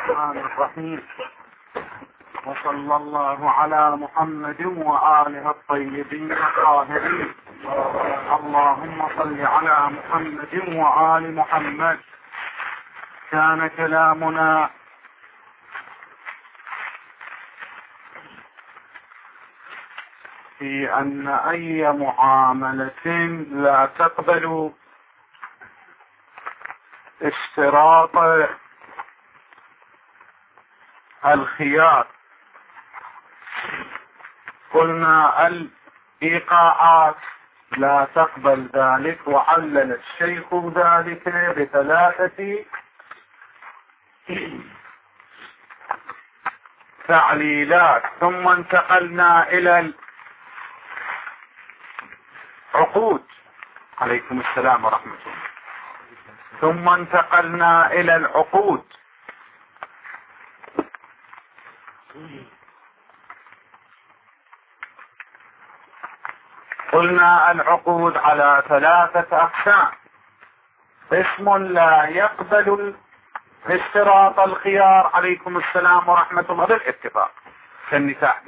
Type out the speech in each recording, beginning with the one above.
الرحمن الرحيم، وصلى الله على محمد وآله الطيبين الطاهرين. اللهم صل على محمد وآل محمد. كان كلامنا في أن أي معاملة لا تقبل اشتراط الخيار. قلنا الإيقاعات لا تقبل ذلك، وعلل الشيخ ذلك بثلاثة تعليلات. ثم انتقلنا إلى العقود. عليكم السلام ورحمة الله. ثم انتقلنا إلى العقود. قلنا العقود على ثلاثة أقسام: قسم لا يقبل اشتراط الخيار، عليكم السلام ورحمة الله، بالاتفاق كالنكاح،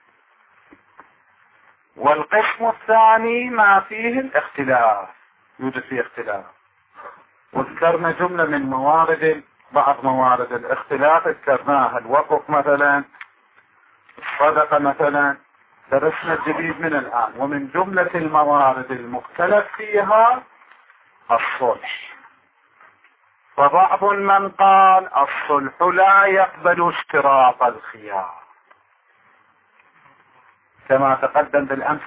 والقسم الثاني ما فيه الاختلاف، يوجد فيه اختلاف. وذكرنا جملة من بعض موارد الاختلاف ذكرناها: الوقف مثلا، الصدقة مثلا. درسنا الجديد من الآن. ومن جملة الموارد المختلف فيها الصلح. فبعض من قال الصلح لا يقبل اشتراط الخيار، كما تقدم بالأمس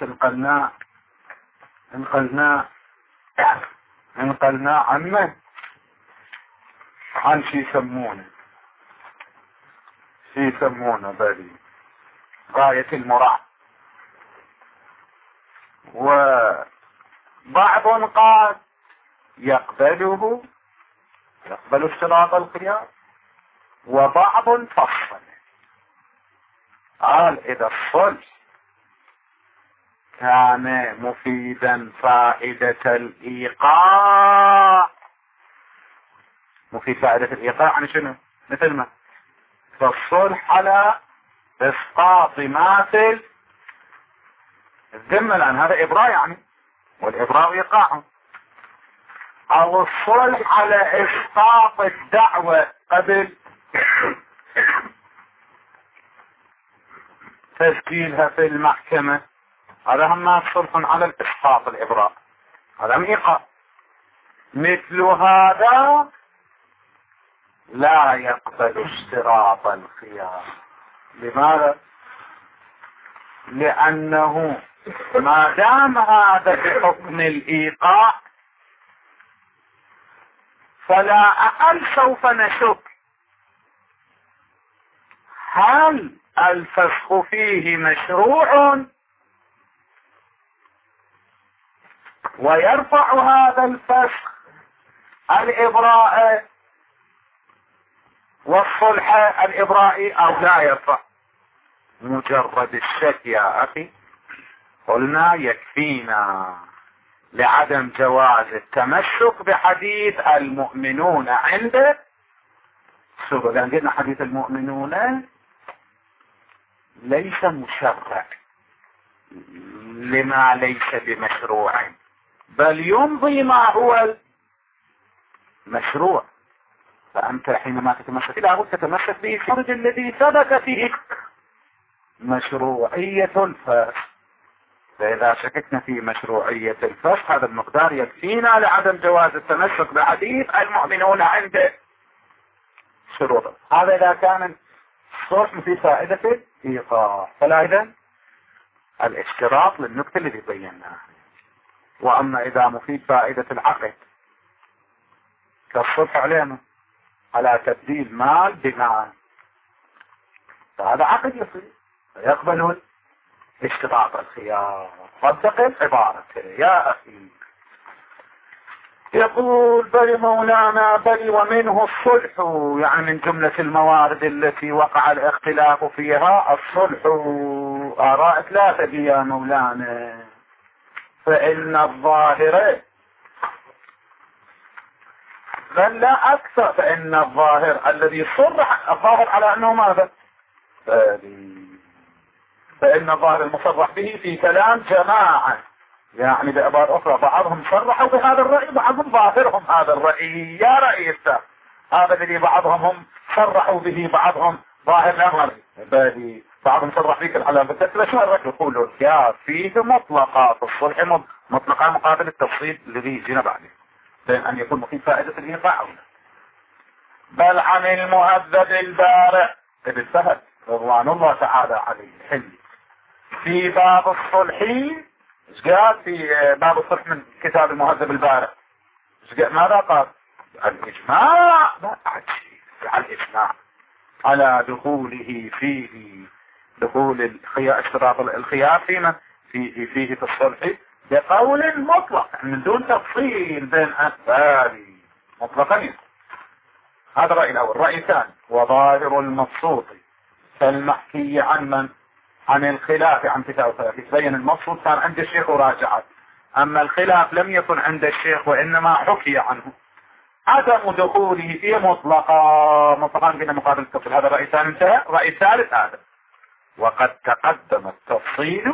انقلنا عنه عن شي يسمونه بالي غاية المراد. وبعض قال يقبل اشتراط الخيار، وبعض فصل قال إذا الصلح كان مفيدا فائدة الإيقاع. مفيد فائدة الإيقاع يعني شنو؟ مثل ما فالصلح على إسقاط ماثل الذمة، لأن هذا إبراء يعني، والإبراء إيقاع. أو الصلح على إسقاط الدعوة قبل تسجيلها في المحكمة، هذا هم صلح على الإسقاط الإبراء، هذا إيقاع. مثل هذا لا يقبل اشتراط الخيار. لماذا؟ لأنه ما دام هذا بحكم الإيقاع فلا أقل سوف نشك هل الفسخ فيه مشروع ويرفع هذا الفسخ الإبراء والصلح الإبرائي، أو لا يرفع. مجرد الشك يا أخي قلنا يكفينا لعدم جواز التمسك بحديث المؤمنون عند سبب، لأن قلنا حديث المؤمنون ليس مشرع لما ليس بمشروع، بل يمضي ما هو المشروع. فأنت حينما تتمسك لابد تتمسك به الفرد الذي ثبت فيه مشروعية الفسخ. فإذا شككنا في مشروعية الفسخ هذا المقدار يكفينا لعدم جواز التمسك بحديث المؤمنون عند شروط. هذا إذا كان الصلح في فائدة الإيقاع، فلا إذن الاشتراط للنكتة الذي بيناها. وأما إذا مفيد فائدة العقد كالصلح على تبديل مال بمال، فهذا عقد يصير فيقبل اشتراط الخيار. صدق عبارته يا أخي. يقول بل مولانا بل ومنه الصلح، يعني من جملة الموارد التي وقع الاختلاف فيها الصلح. آراء ثلاثة يا مولانا. فإن الظاهر بل لا أكثر، فإن الظاهر الذي صرح الظاهر على أنه ماذا؟ فإن الظاهر المصرح به في كلام جماعة، يعني بعبارة أخرى بعضهم صرحوا بهذا الرأي، بعضهم ظاهرهم هذا الرأي. يا رأي الثاني هذا الذي بعضهم هم صرحوا به، بعضهم ظاهر لا بالي، بعضهم صرح فيك العلامة بالتسلة. شو الرأي؟ يقولوا يا فيه مطلقات الصلح مطلقة مقابل التفصيل الذي جينا بعده، بين أن يكون في فائدة الإيقاع أو لا. بل عن المهذب البارع ابن فهد رضوان الله تعالى عليه الحلي في باب الصلح، قال في باب الصلح من كتاب المهذب البارع ماذا قال؟ الإجماع، لا عجيب على الإجماع على دخوله فيه، دخول اشتراط الخيار فيه في الصلح بقول مطلق من دون تفصيل بين أسباب مطلقا. هذا الرأي الأول. الرأي الثاني وظاهر المبسوط فالمحكي عن الخلاف عن كتاب الخلاف يتبين المبسوط كان عند الشيخ وراجعت، أما الخلاف لم يكن عند الشيخ وإنما حكي عنه، عدم دخوله فيه مطلقا بين مقابل التفصيل. هذا الرأي الثاني انتهى. الرأي الثالث هذا وقد تقدم التفصيل،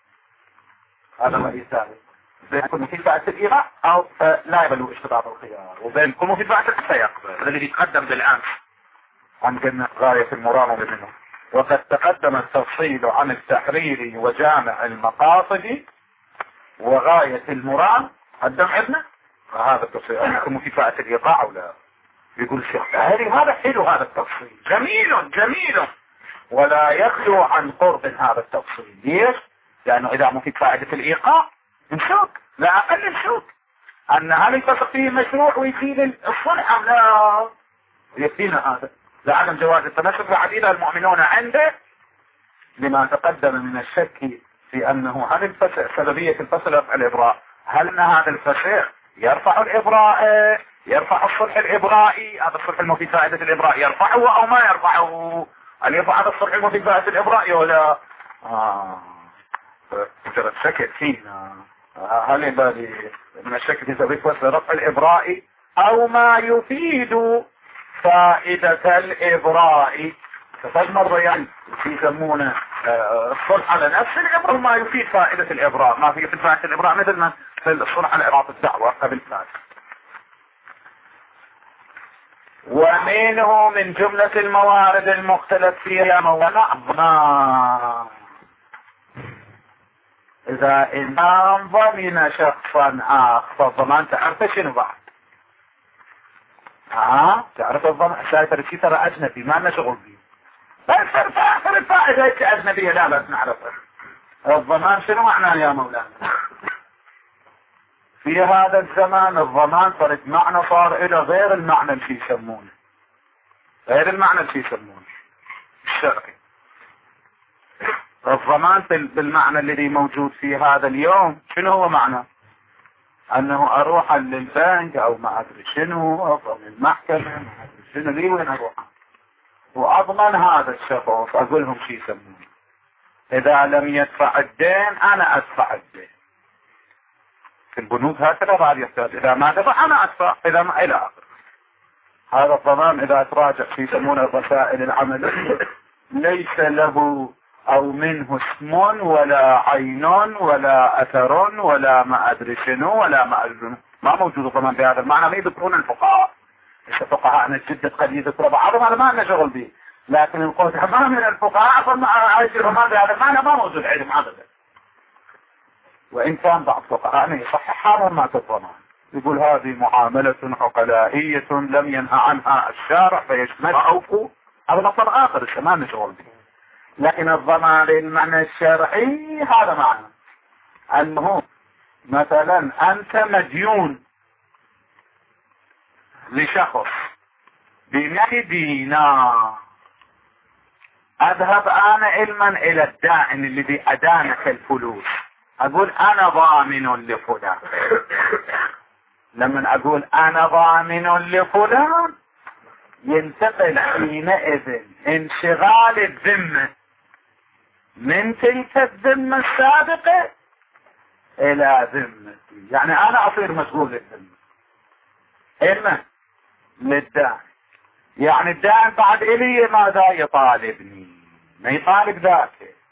هذا الرأي الثالث، بين كل في فائدة الإيغاء أو لا يبلغ اشتراط الخيار، وبين كل في فائدة السيقبل، هذا الذي يتقدم بالأمس عن جنة غاية المرام منه. وقد تقدم التفصيل عن التحرير وجامع المقاصد وغاية المرام قدم ابنه، فهذا التفصيل يكون في فائدة الإيقاع أو لا. يقول الشيخ هذا حلو، هذا التفصيل جميل ولا يخلو عن قرب هذا التفصيل. ليش؟ لأنه إذا مفيد فائدة الإيقاع نشوك، لا أقل نشوك أن هل الفسق فيه مشروع ويفيد الصلح أم لا. يكفينا هذا لعدم جواز التمسك بعديد المؤمنون عنده لما تقدم من الشك في أنه هل الفسق سببية الفسق رفع الإبراء، هل أن هذا الفسق يرفع الإبراء، يرفع الصلح الإبرائي، هذا الصلح المفيد فائدة الإبراء يرفعه أو ما يرفعه، هل يرفع هذا الصلح المفيد فائدة الإبراء ولا مجرد شك فينا هل يبالي من الشك في سبب فسق رفع الإبراء أو ما يفيد فائدة الإبراء. فالمرة يعني يسمونه الصلح على نفس الإبراء ما يفيد فائدة الإبراء، ما في فائدة الإبراء مثل ما في الصلح على إعراض الدعوة قبل ذلك. ومنه من جملة الموارد المختلف فيها مولانا إذا إمام ضمن شخصا آخر، فالضمان تعرف شنو بعد؟ تعرف الضمان شايف الشيء ترى أجنبي ما لنا شغل فيه، بس في آخر الفائدة هيك أجنبية لا بس نعرفها. الضمان شنو معناه يا مولانا؟ في هذا الزمان الضمان صارت معنى صار إلى غير المعنى اللي يسمونه، غير المعنى اللي يسمونه الشرعي. الضمان بالمعنى الذي موجود في هذا اليوم شنو هو معنى؟ أنه أروح للبنك أو ما أدري شنو أو للمحكمة ما أدري شنو لي وين أروح وأضمن هذا الشخص، أقول لهم شو يسمونه إذا لم يدفع الدين أنا أدفع الدين. في البنوك هكذا بعد يحتاج إذا ما دفع أنا أدفع إذا ما إلى آخر. هذا الضمان إذا تراجع في يسمونه الرسائل العملية ليس له أو منه اسم ولا عين ولا أثر ولا ما أدري شنو ولا ما أدري، ما موجود الضمان بهذا المعنى. ما يذكرون الفقهاء، فقهاءنا الجدد قد يذكر بعضهم هذا ما لنا شغل به، لكن القول ما من الفقهاء فما عايش الضمان بهذا المعنى ما موجود علم أبدا. وإن كان بعض فقهاءنا يصححها ما الضمان، يقول هذه معاملة عقلائية لم ينهى عنها الشارع فيشمل أوفو، هذا مطلب آخر ما لنا شغل به. لكن الضمان المعنى الشرعي هذا معنى أنه مثلا أنت مديون لشخص ب100 دينار، أذهب أنا علما إلى الدائن الذي أدانك الفلوس أقول أنا ضامن لفلان. لما أقول أنا ضامن لفلان ينتقل حينئذ انشغال الذمة من تلك الذمة السابقة إلى ذمتي، يعني أنا أصير مسؤول الذمة. إما للدائن. يعني الدائن بعد إلي ماذا يطالبني؟ ما يطالب ذاك.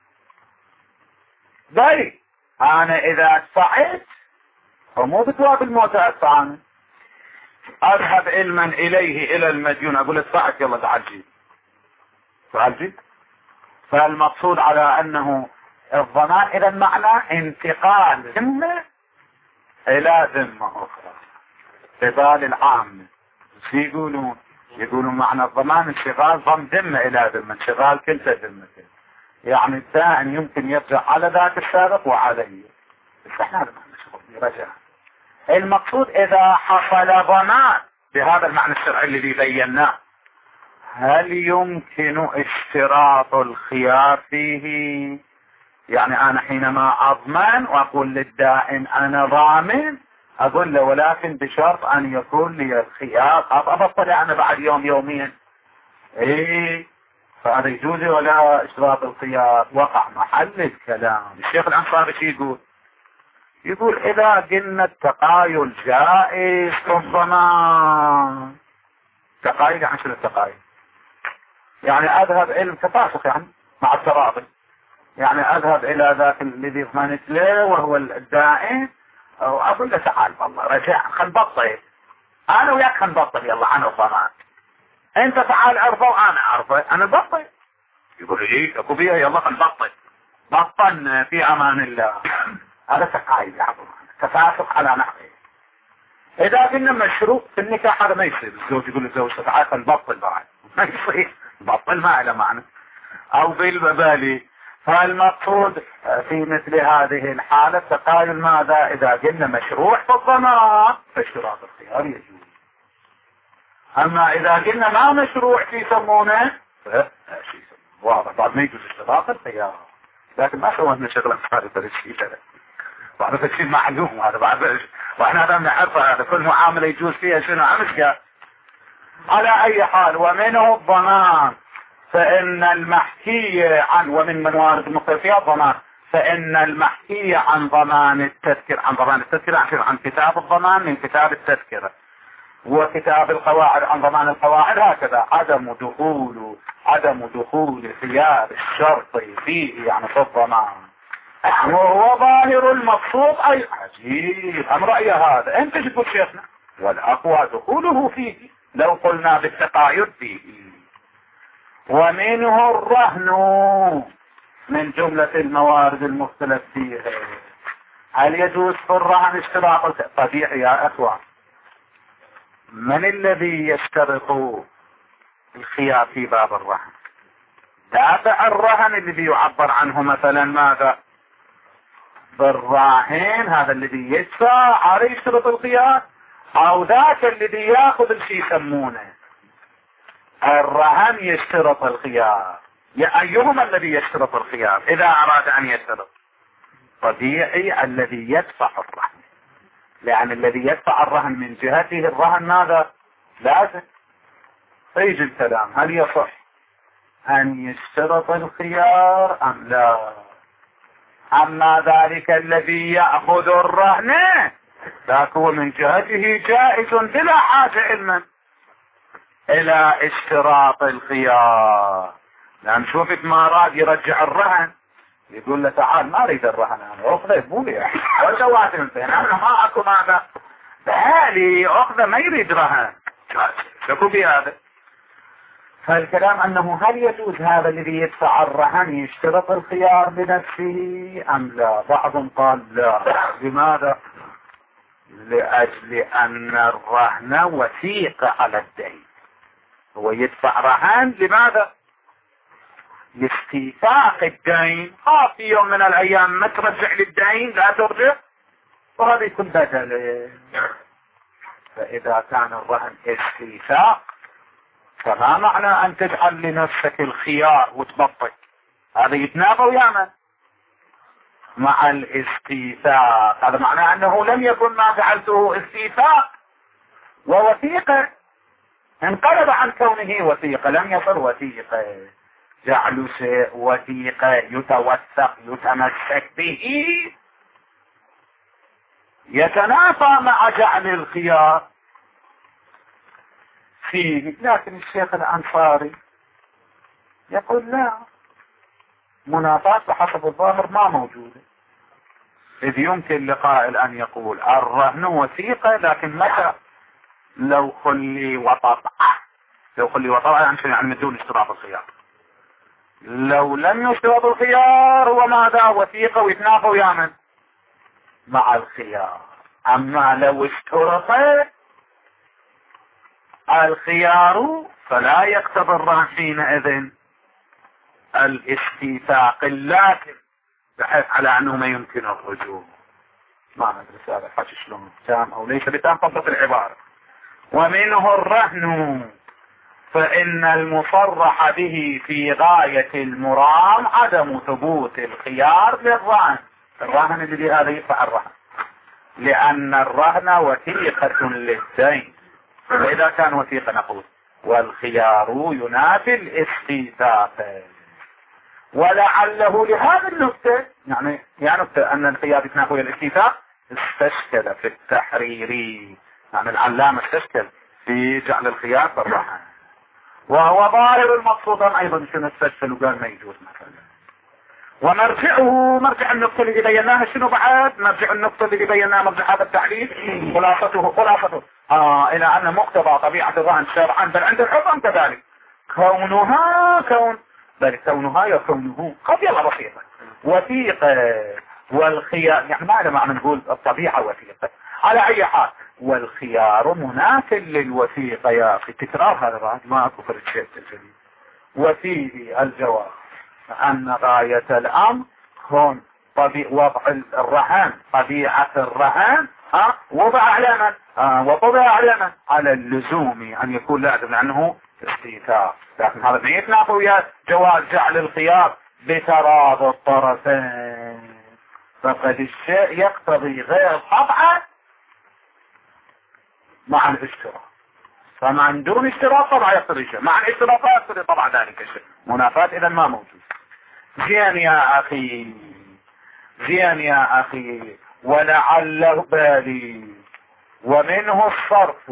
بل أنا إذا ادفعت ومو بتواب الموت أدفع، أنا أذهب علما إليه إلى المديون أقول ادفعت يلا تعال جيب، تعال جيب. فالمقصود على أنه الضمان إذا معنى انتقال ذمة إلى ذمة أخرى. قبال العامة يقولون معنى الضمان انشغال ضم ذمة إلى ذمة، انشغال كلتا ذمتين. يعني الدائن يمكن يرجع على ذاك السابق وعليه، بس احنا رجع. المقصود إذا حصل ضمان بهذا المعنى الشرعي الذي بيناه، هل يمكن اشتراط الخيار فيه؟ يعني أنا حينما أضمن وأقول للدائن أنا ضامن، أقول له ولكن بشرط أن يكون لي الخيار، أبطل أنا بعد يوم يومين. إيه، فهذا يجوز ولا اشتراط الخيار؟ وقع محل الكلام. الشيخ الأنصاري يقول إذا قلنا التقايل جائز في الضمان. تقايل يعني شنو التقايل؟ يعني أذهب علم تفاسق يعني مع التراضي، يعني أذهب إلى ذاك الذي ضمنت له وهو الدائن وأقول له تعال والله رجع خل نبطل، أنا وياك خل نبطل يلا عن الضمان، أنت تعال عرفه وأنا عرفه، أنا بطل. يقول إيه أكو بيها يلا خل نبطل، بطلنا في أمان الله. هذا تقايل يا عبد تفاسق على نحوه. إذا قلنا مشروع في النكاح هذا ما يصير، الزوج يقول للزوج تعال خل نبطل بعد، ما يصير، نبطل ما له معنى أو بالبالي. فالمقصود في مثل هذه الحالة تقايل ماذا؟ إذا قلنا مشروع في الضمان فاشتراط الخيار يجوز. أما إذا قلنا ما مشروع في يسمونه واضح بعد ما يجوز اشتراط الخيار. لكن ما سوينا شغلة هذا الشيء هذا بعد الشيء معلوم هذا بعد، وإحنا هذا نعرفه هذا كل معاملة يجوز فيها شنو عمشك. على أي حال ومنه الضمان، فإن المحكي عن ومن موارد المختلفية الضمان، فإن المحكي عن ضمان التذكرة، عن كتاب الضمان من كتاب التذكرة، وكتاب القواعد عن ضمان القواعد هكذا عدم دخول خيار الشرط فيه يعني في الضمان، وهو ظاهر المقصود. أي عجيب أم رأي هذا؟ أنت تقول شيخنا والأقوى دخوله فيه لو قلنا بالتقايد فيه. ومنه الرهن من جملة الموارد المختلف فيها. هل يجوز في الرهن اشتراط طبيعي يا أخوان؟ من الذي يشترط الخيار في باب الرهن؟ دافع الرهن الذي يعبر عنه مثلا ماذا؟ بالراهن هذا الذي يدفع عليه يشترط الخيار، أو ذاك الذي يأخذ الشيء يسمونه الرهن يشترط الخيار. أيهما الذي يشترط الخيار إذا أراد أن يشترط؟ طبيعي الذي يدفع الرهن، لأن الذي يدفع الرهن من جهته الرهن ماذا؟ لازم. فيجي الكلام هل يصح أن يشترط الخيار أم لا؟ أما ذلك الذي يأخذ الرهن ذاك هو من جهته جائز بلا حاجة علما إلى اشتراط الخيار، لأن شوفت ما راد يرجع الرهن يقول له تعال ما أريد الرهن أنا أخذه بولي وجواتهم فين أنا ما أكو ماذا بهالي أخذه ما يريد رهن شكو بهذا. فالكلام أنه هل يجوز هذا الذي يدفع الرهن يشترط الخيار بنفسه أم لا؟ بعضهم قال لا. لماذا؟ لأجل أن الرهن وثيقة على الدين، هو يدفع رهن لماذا؟ لاستيفاق الدين، في يوم من الأيام ما ترجع للدين لا ترجع وهذا يكون بدل. فإذا كان الرهن استيفاق فما معنى أن تجعل لنفسك الخيار وتبطل؟ هذا يتنافى ويعمل مع الاستيفاق، هذا معناه أنه لم يكن ما فعلته استيفاق ووثيقة، انقلب عن كونه وثيقة، لم يصل وثيقة. جعل شيء وثيقة يتوثق يتمسك به يتنافى مع جعل الخيار. فيه، لكن الشيخ الأنصاري يقول لا، منافاة بحسب الظاهر ما موجودة، إذ يمكن لقائل أن يقول الرهن وثيقة، لكن متى؟ لو خلي وطبع، يعني من دون اشتراط الخيار. لو لم يشترط الخيار هو ماذا؟ وثيقة، ويتنافى ويعمل مع الخيار. أما لو اشترط الخيار فلا يقتضي الرهن حينئذ الاستيثاق اللازم، بحيث على أنه ما يمكن الرجوع. ما ندري هذا الحكي شلون تام أو ليس بتام، فقط العبارة. ومنه الرهن، فإن المصرح به في غاية المرام عدم ثبوت الخيار للرهن. الرهن الذي هذا يدفع الرهن، لأن الرهن وثيقة للدين، وإذا كان وثيقة نقول والخيار ينافي الاستيثاق. ولعله لهذا النكتة، يعني أن الخيار يتنافي الاستيثاق، استشكل في التحريري، يعني العلامة استشكل في جعل الخيار بالرهن، وهو ظاهر المقصود أيضا شنو استشكل وقال ما يجوز مثلا. ومرجعه، مرجع النقطة اللي بيناها شنو بعد؟ مرجع النقطة اللي بيناها، مرجع هذا التعريف خلاصته إلى أن مقتضى طبيعة الرهن شرعا بل عند الحكم كذلك كونها يكونه قضية بسيطة وثيقة. والخيار يعني ما معنى نقول الطبيعة وثيقة على أي حال، والخيار منافل للوثيقة يا أخي، تكرار هذا بعد ما أكو فرق شيء الجديد. وفيه الجواب أن غاية الأمر هون وضع الرهان، طبيعة الرهان وضع علامة وطبع علامة على اللزوم أن يكون لازم، لأنه استيثاق. لكن هذا ما يتنافى ويا جواز جعل الخيار بتراضي الطرفين، فقد الشيء يقتضي غير طبعا مع الاشتراط، فمن دون اشتراط طبعا يقتضي شيء، مع الاشتراط يقتضي طبعا ذلك الشيء. منافاة إذا ما موجود. زين يا أخي ولعله بالي. ومنه الصرف،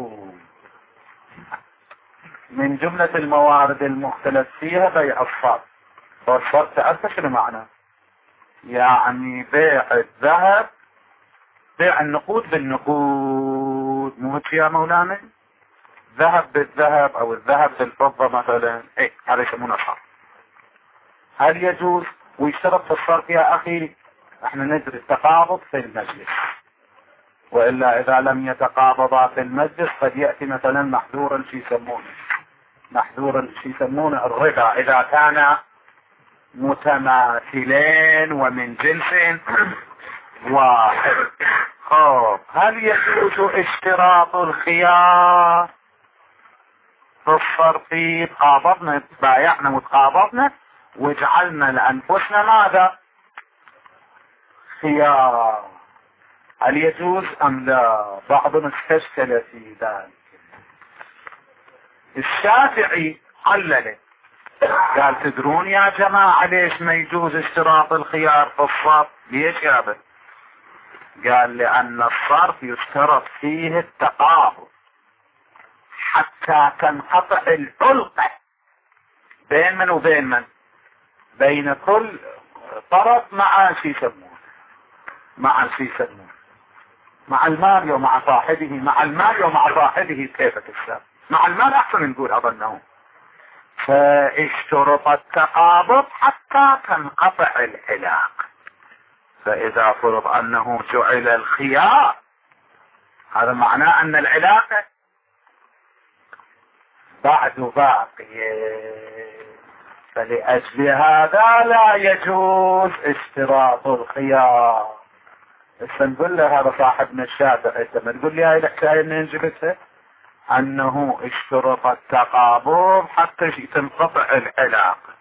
من جملة الموارد المختلف فيها بيع الصرف. والصرف تعرف شنو معنى؟ يعني بيع الذهب، بيع النقود بالنقود، مو هيك يا مولانا؟ ذهب بالذهب او الذهب بالفضة مثلا، هذا يسمونه صرف. هل يجوز؟ ويشترط في الصرف يا اخي احنا ندري التقابض في المجلس، وإلا إذا لم يتقابضا في المجلس قد يأتي مثلا محذورا يسمونه الربا، إذا كان متماثلين ومن جنس واحد. هل يجوز اشتراط الخيار في الصرف؟ تقابضنا، بايعنا وتقابضنا وجعلنا لأنفسنا ماذا؟ خيار. هل يجوز أم لا؟ بعضهم استشكل في ذلك. الشافعي علل قال تدرون يا جماعة ليش ما يجوز اشتراط الخيار في الصرف؟ ليش يا ابن؟ قال لأن الصرف يشترط فيه التقابض حتى تنقطع العلقة بين من وبين من، بين كل طرف مع شي يسمونه مع المال ومع صاحبه، مع المال ومع صاحبه. كيف تكسب مع المال؟ احسن نقول اظنه. فاشترط التقابض حتى تنقطع العلاقة. فاذا فرض انه جعل الخيار، هذا معناه ان العلاقة بعد باقية، فلأجل هذا لا يجوز اشتراط الخيار. بس نقول له هذا صاحبنا الشافعي، لما تقول لي هاي الحكاية منين جبتها؟ انه اشترط التقابض حتى تنقطع العلاقة.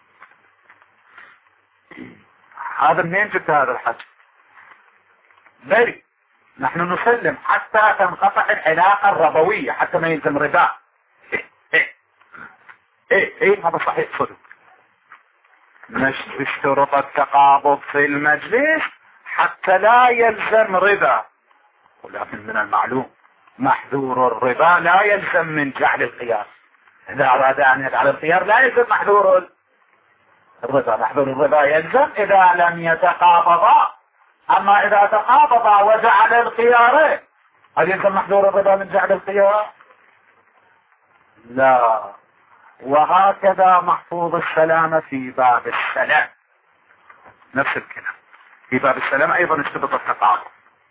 هذا منين جبت هذا الحكي؟ بري نحن نسلم حتى تنقطع العلاقة الربوية، حتى ما يلزم ربا. هذا صحيح صدق. اشترط التقابض في المجلس حتى لا يلزم ربا، ولكن من المعلوم محذور الربا لا يلزم من جعل القياس. إذا أراد أن يجعل الخيار لا يلزم محذور الربا. محذور الربا يلزم إذا لم يتقابضا. أما إذا تقابضا وجعل الخيار هل يلزم محذور الربا من جعل الخيار؟ لا. وهكذا محفوظ السلام في باب السلام نفس الكلام. في باب السلام أيضا اشترط التقابض.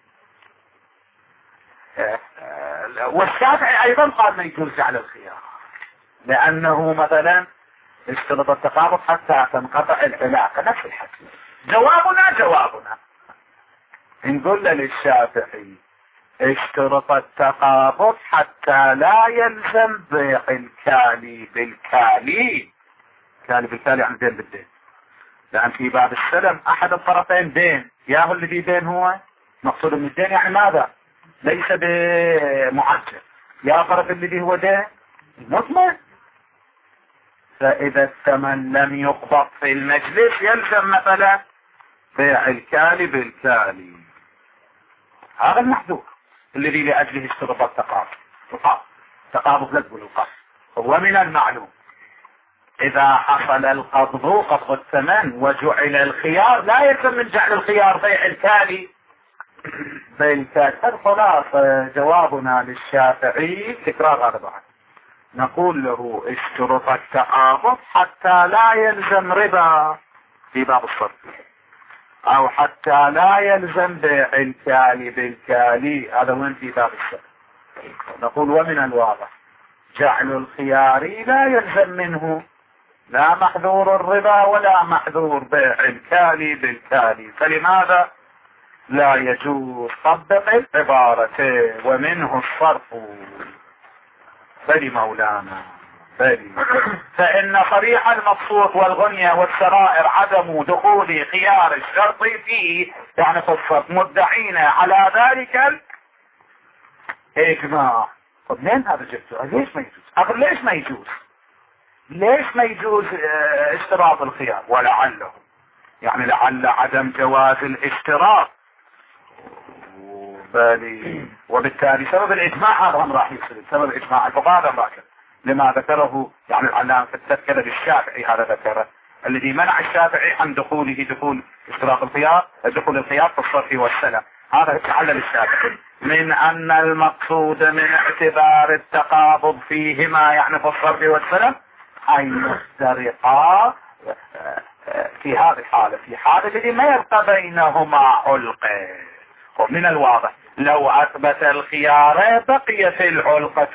والشافعي أيضا قال ما يجوز جعل الخيار لأنه مثلا اشترط التقابض حتى تنقطع العلاقة. نفس الحكي. جوابنا نقول للشافعي اشترط التقابض حتى لا يلزم بيع الكالي بالكالي. كالي بالكالي يعني دين بالدين. لأن في باب السلم أحد الطرفين دين. ياهو الذي دين هو مقصود من الدين يعني ماذا؟ ليس بمعجل. يا طرف الذي هو دين مطمئن. فإذا الثمن لم يقبض في المجلس يلزم مثلا بيع الكالي بالكالي. هذا المحذور الذي لأجله اشترط التقابض. تقابض لذب القبض. ومن المعلوم إذا حصل قبض الثمن وجعل الخيار لا يلزم من جعل الخيار بيع الكالي بالكالي. خلاص جوابنا للشافعي تكرار هذا بعد. نقول له اشترط التقابض حتى لا يلزم ربا في باب الصرف او حتى لا يلزم بيع الكالي بالكالي. هذا وين في باب الصرف. نقول ومن الواضح جعل الخيار لا يلزم منه لا محذور الربا ولا محذور بيع الكالي بالكالي. فلماذا لا يجوز طبق العبارتين ومنه الصرف. بل مولانا بل فإن صريح المقصود والغنية والسرائر عدم دخول خيار الشرط فيه يعني في الصرف مدعين على ذلك الإجماع. طب منين هذا جبته؟ ليش ما يجوز؟ أقول ليش ما يجوز اشتراط الخيار؟ ولعله يعني لعل عدم جواز الاشتراط وبالتالي سبب الإجماع هذا هم راح يصير. سبب إجماع الفقهاء راح لما ذكره يعني العلامة في التذكرة للشافعي. هذا ذكره الذي منع الشافعي عن دخول اشتراط الخيار دخول الخيار في الصرف والسلم. هذا تعلل الشافعي من أن المقصود من اعتبار التقابض فيهما يعني في الصرف والسلم أن يفترقا في هذه الحالة في حالة الذي ما يبقى بينهما علقة. ومن الواضح لو أثبت الخيار بقي في العلقة.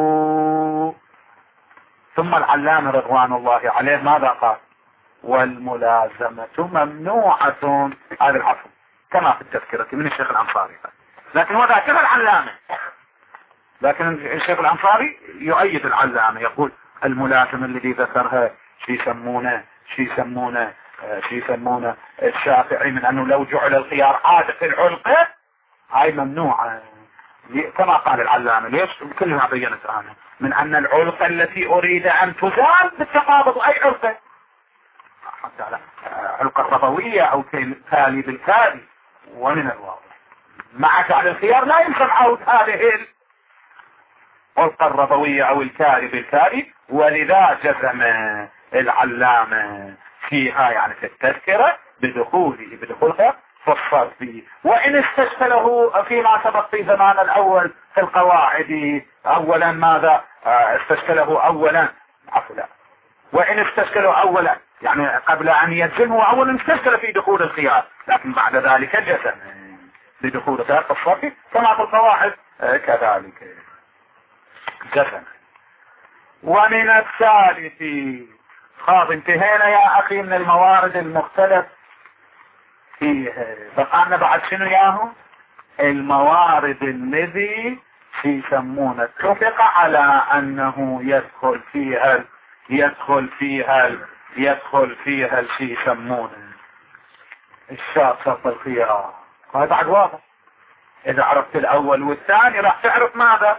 ثم العلامة رضوان الله عليه ماذا قال؟ والملازمة ممنوعة. هذا العفو كما في التذكرة من الشيخ الأنصاري. لكن هو ذاكر العلامة. لكن الشيخ الأنصاري يؤيد العلامة يقول الملازمة الذي ذكرها شي يسمونه الشافعي من أنه لو جعل الخيار عاد في العلقة هاي ممنوعة. كما قال العلامة. ليش؟ كل ما بينت عنه من أن العلقة التي أريد أن تزال بالتقابض أي علقة حتى علقة ربوية أو كالي بالكالي. ومن الواضح مع جعل الخيار لا يمكن عود هذه العلقة الربوية أو الكالي بالكالي. ولذا جزم العلامة فيها يعني في التذكرة بدخول في الصرف. وإن استشكله فيما سبق في زمان الأول في القواعد أولا ماذا استشكله أولا وإن استشكله أولا يعني قبل أن يجزمه أولا استشكل في دخول الخيار لكن بعد ذلك جزم بدخول الخيار في الصرف كما في القواعد كذلك جزم. ومن الثالث خاض انتهينا يا أخي من الموارد المختلف فيه. بقى بعد شنو ياهو الموارد الذي يسمونه اتفق على أنه يدخل فيها الشيء يسمونه الشرط شرط الخيار. هذا بعد واضح. إذا عرفت الأول والثاني راح تعرف ماذا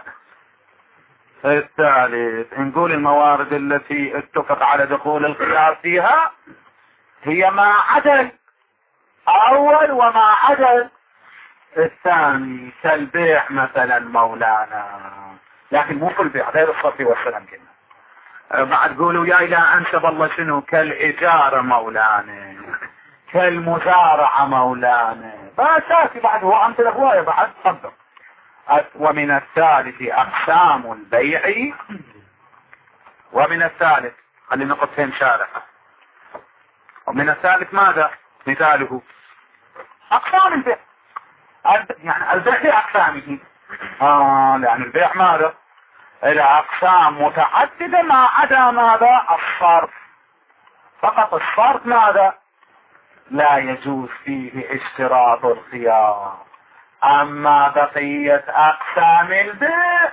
الثالث. نقول الموارد التي اتفق على دخول الخيار فيها هي ما عدل أول وما عدل الثاني كالبيع مثلا مولانا. لكن مو كل بيع غير الصرف والسلام كنا بعد قولوا يا إلى أنسب الله شنو كالإجارة مولانا كالمزارعة مولانا فأساسي بعد هو أمثلة هواية بعد صدق. ومن الثالث أقسام البيع. ومن الثالث خلينا نقص فين شارحة. ومن الثالث ماذا مثاله أقسام البيع يعني البيع بأقسامه يعني البيع ماذا إلى أقسام متعددة ما عدا ماذا الصرف. فقط الصرف ماذا لا يجوز فيه اشتراط الخيار. أما بقية أقسام البيع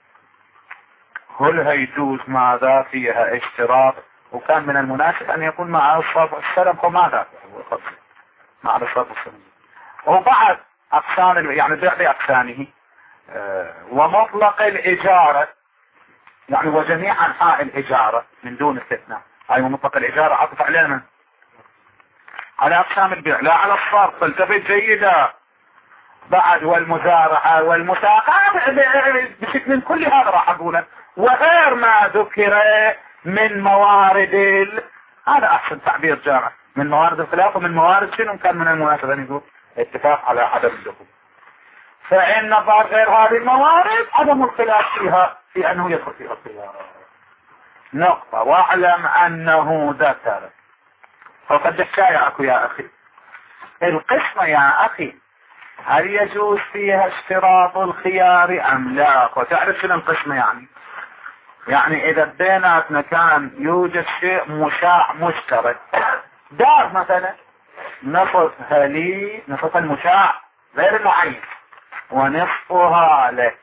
كلها يجوز ماذا فيها اشتراط. وكان من المناسب أن يكون مع الصرف السلم وماذا مع الصرف السلم. وبعد أقسام يعني البيع بأقسامه ومطلق الإجارة يعني وجميع أنحاء الإجارة من دون استثناء. أي مطلق الإجارة عطف علينا على أقسام البيع لا على الصرف. فالتفت جيدا. بعد والمزارعة والمساقات بشكل كل هذا راح أقوله وغير ما ذكر من موارد هذا أحسن تعبير جامع من موارد الخلاف. ومن موارد شنو كان من المناسبة أن يقول اتفاق على عدم الدخول. فإن غير هذه الموارد عدم الخلاف فيها في أنه يدخل فيها الخيار. نقطة. واعلم أنه ذكر فقد شايعك يا أخي القسمة يا أخي هل يجوز فيها اشتراط الخيار أم لا. وتعرف شنو القسمة يعني إذا بيناتنا كان يوجد شيء مشاع مشترك دار مثلا نصفها لي نصف المشاع غير المعين ونصفها لك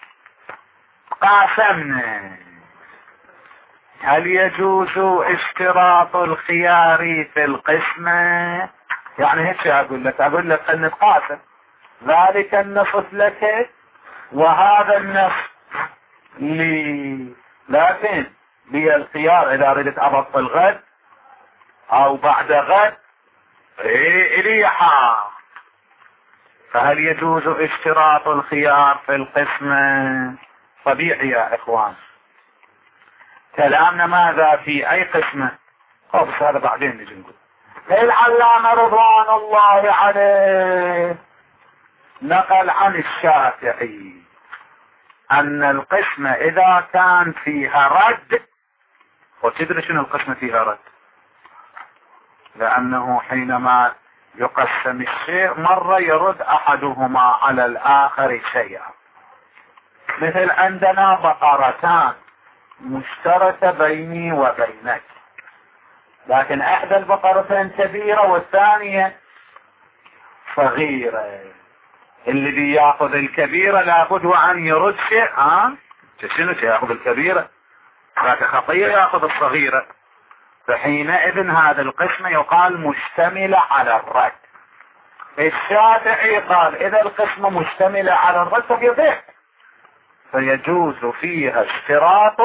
قاسمنا هل يجوز اشتراط الخيار في القسمة. يعني هيك أقول لك أن نتقاسم ذلك النصف لك وهذا النصف لي لكن لي الخيار إذا ردت أبطل غد أو بعد غد إليحا. فهل يجوز اشتراط الخيار في القسمة. طبيعي يا إخوان. كلامنا ماذا في أي قسمة بس هذا بعدين نجي نقول. العلامة رضوان الله عليه نقل عن الشافعي أن القسمة إذا كان فيها رد. وتدري شنو القسمة فيها رد لأنه حينما يقسم الشيء مرة يرد أحدهما على الآخر شيئا. مثل عندنا بقرتان مشتركة بيني وبينك لكن إحدى البقرتين كبيرة والثانية صغيرة. اللي بياخذ الكبيرة لابد وأن يرد شيء شنو ياخذ الكبيرة لكن خطية ياخذ الصغيرة. فحينئذ هذا القسم يقال مشتملة على الرد. الشافعي قال إذا القسم مشتملة على الرد فهي بيع فيجوز فيها اشتراط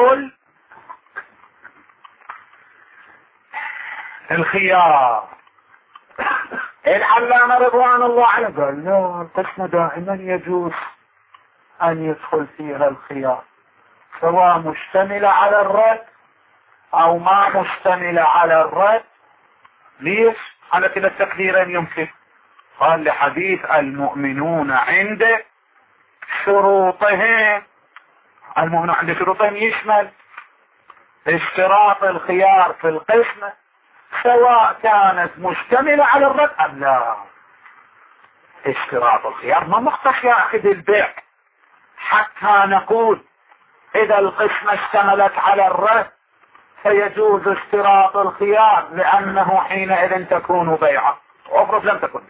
الخيار. العلامة رضوان الله عليه قال لا القسم دائما يجوز أن يدخل فيها الخيار سواء مشتملة على الرد أو ما مشتملة على الرد. ليش؟ على كلا التقديرين يمكن. قال لحديث المؤمنون عند شروطهم. المؤمنون عند شروطهم يشمل اشتراط الخيار في القسمة سواء كانت مشتملة على الرد أم لا. اشتراط الخيار ما مختص يا أخي بالبيع حتى نقول إذا القسمة اشتملت على الرد فيجوز اشتراط الخيار لأنه حينئذ تكون بيعة. افرض لم تكن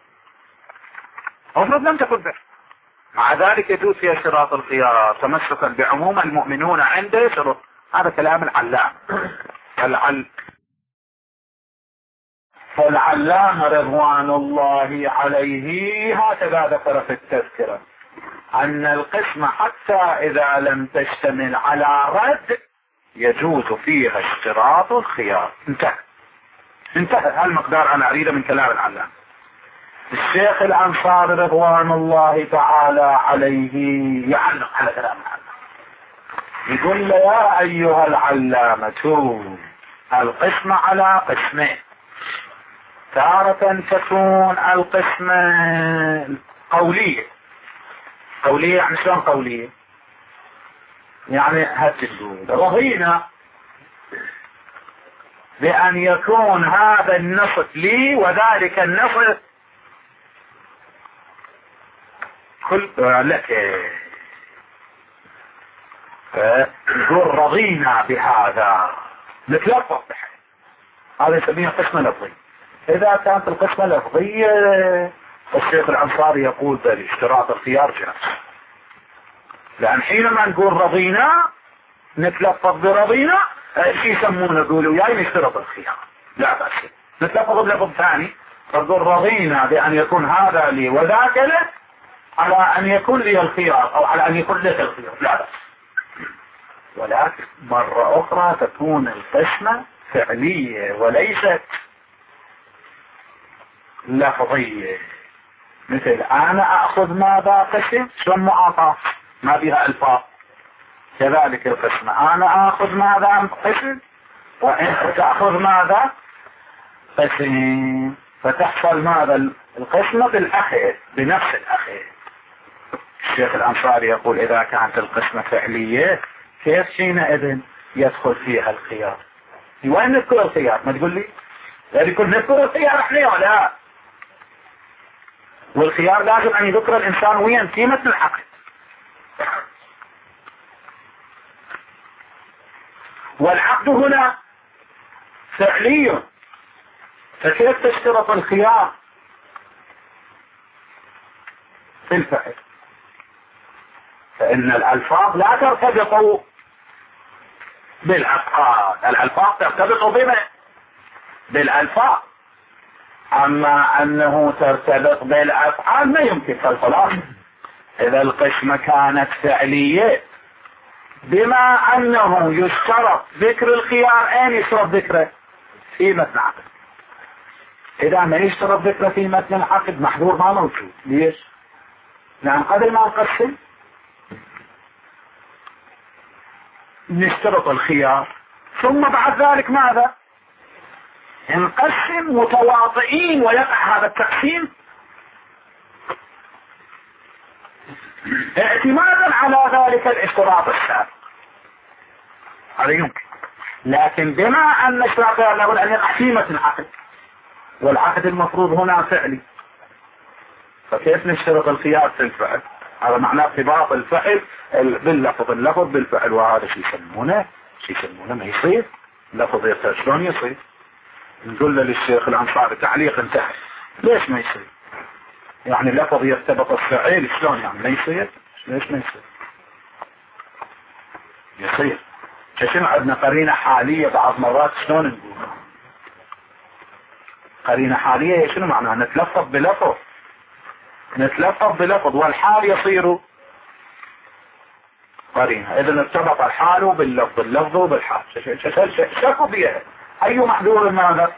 بيع مع ذلك يجوز فيها اشتراط الخيار تمسكا بعموم المؤمنون عند شروط. هذا كلام العلام. فالعلامة رضوان الله عليه هكذا ذكر في التذكرة أن القسمة حتى إذا لم تشتمل على رد يجوز فيها اشتراط الخيار. انتهى هالمقدار أنا أريده من كلام العلامة. الشيخ الأنصاري رضوان الله تعالى عليه يعلق على كلام العلامة يقول له يا أيها العلامة القسمة على قسمين، تارة تكون القسمة قولية. قولية يعني شلون قولية؟ يعني هتقول رضينا بأن يكون هذا النصف لي وذلك النصف كل لك. تقول رضينا بهذا، نتلفظ بحي، هذا يسميه قسمة لفظية. إذا كانت القسمة لفظية الشيخ الأنصاري يقول ذلك اشتراط الخيار جائز، لأن حينما نقول رضينا نتلفظ برضينا شي يسمونه يقولوا ياي نشترط الخيار، لا بأس نتلفظ بلفظ ثاني فنقول رضينا بأن يكون هذا لي وذاك له على أن يكون لي الخيار أو على أن يكون لك الخيار، لا بأس. ولكن مرة أخرى تكون القسمة فعلية وليست لفظية، مثل أنا أخذ ماذا قسم شلون معاطاة ما بها ألفاظ، كذلك القسمة أنا أخذ ماذا قسم وأنت تأخذ ماذا قسم، فتحصل ماذا القسمة بالأخذ بنفس الأخذ. الشيخ الأنصاري يقول إذا كانت القسمة فعلية كيف حينئذ يدخل فيها الخيار؟ وين نذكر الخيار؟ ما تقول لي يعني يكون نذكر الخيار احنا ولا؟ والخيار لازم أن يذكر الإنسان وين قيمة العقد، والعقد هنا فعلي، فكيف تشترط الخيار في الفعل؟ فإن الألفاظ لا ترتبط بالأفعال، الألفاظ ترتبط بما بالألفاظ، أما أنه ترتبط بالأفعال ما يمكن. فالخلاص إذا القسمة كانت فعلية بما أنه يشترط ذكر الخيار، أين يشترط ذكره؟ في متن العقد. إذا ما يشترط ذكره في متن العقد محظور ما موجود. ليش؟ لأن قبل ما نقسم نشترط الخيار، ثم بعد ذلك ماذا؟ نقسم متواطئين ويقع هذا التقسيم اعتمادا على ذلك الاشتراط السابق، هذا يمكن. لكن بما أن الاشتراط لابد أن يقع في متن العقد، والعقد المفروض هنا فعلي، فكيف نشترط الخيار في الفعل؟ هذا معناه ارتباط الفعل باللفظ، اللفظ بالفعل، وهذا شيء يسمونه ما يصير. لفظ يصير شلون يصير؟ نقول للشيخ الأنصاري تعليق انتهى، ليش ما يصير؟ يعني لفظ يرتبط الفعل شلون يعني ما يصير؟ ليش ما يصير؟ يصير. شنو عندنا قرينة حالية بعض مرات شلون نقول قرينة حالية؟ شنو معناها؟ نتلفظ بلفظ والحال يصير قرينة، إذا ارتبط الحال باللفظ، اللفظ بالحال. شكوا بيها أي محذور ماذا؟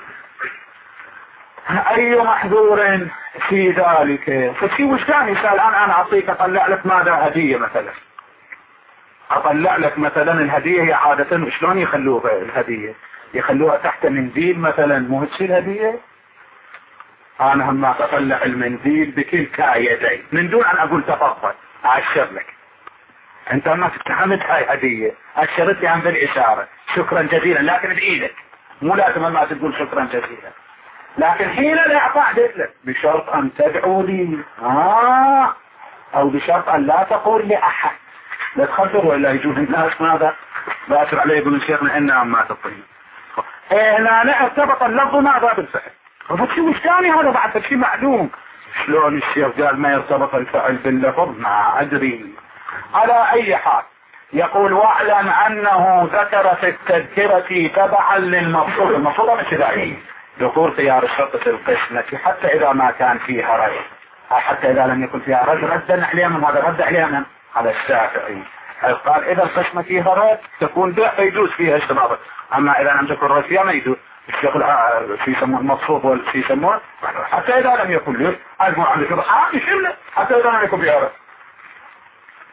أي محذور في ذلك؟ فشي وش كان يسأل أنا أعطيك أطلع لك ماذا هدية مثلا، أطلع لك مثلا الهدية هي عادة شلون يخلوها الهدية؟ يخلوها تحت منديل مثلا، مو هيك الهدية؟ أنا هم أطلع المنديل بكلتا يدي من دون أن أقول تفضل أعشر لك، أنت ما تتحمد هاي هدية، أشرت لي عن بالإشارة شكرا جزيلا، لكن بإيدك، مو لازم ما تقول شكرا جزيلا. لكن حين الإعطاء لك بشرط أن تدعو لي أو بشرط أن لا تقول لأحد، لا تخبر ولا يجوز الناس ماذا بأسر عليه يقول شيخنا إنها ما تطيب. هنا ارتبط اللفظ ماذا بالفعل، فشي وش ثاني هذا بعد شيء معلوم. شلون الشيخ قال ما يرتبط الفعل باللفظ؟ ما أدري. على أي حال يقول واعلم أنه ذكر في التذكرة تبعا للمفروض، المفروض مش داعي ذكور خيار الشرط في القسمة حتى إذا ما كان فيها رجل، حتى إذا لم يكن فيها رجل ردا عليهم، هذا رد عليهم على الشافعي، قال إذا القسمة فيها رد تكون بيع يجوز فيها اشتراط، أما إذا لم تكن رد فيها ما يجوز. الشيخ في يسمون المفروض والفي يسمون حتى إذا لم يكن له أجمع عن الشرط يشمله حتى إذا لم يكن فيها رد.